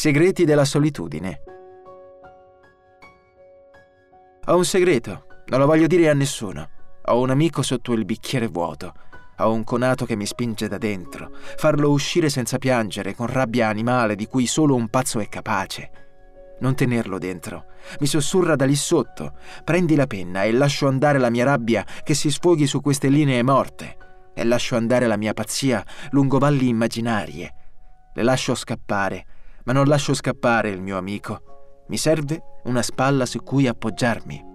Segreti della solitudine. Ho un segreto, non lo voglio dire a nessuno. Ho un amico sotto il bicchiere vuoto. Ho un conato che mi spinge da dentro. Farlo uscire senza piangere, con rabbia animale di cui solo un pazzo è capace. Non tenerlo dentro. Mi sussurra da lì sotto. Prendi la penna e lascio andare la mia rabbia che si sfoghi su queste linee morte. E lascio andare la mia pazzia lungo valli immaginarie. Le lascio scappare, ma non lascio scappare il mio amico. Mi serve una spalla su cui appoggiarmi.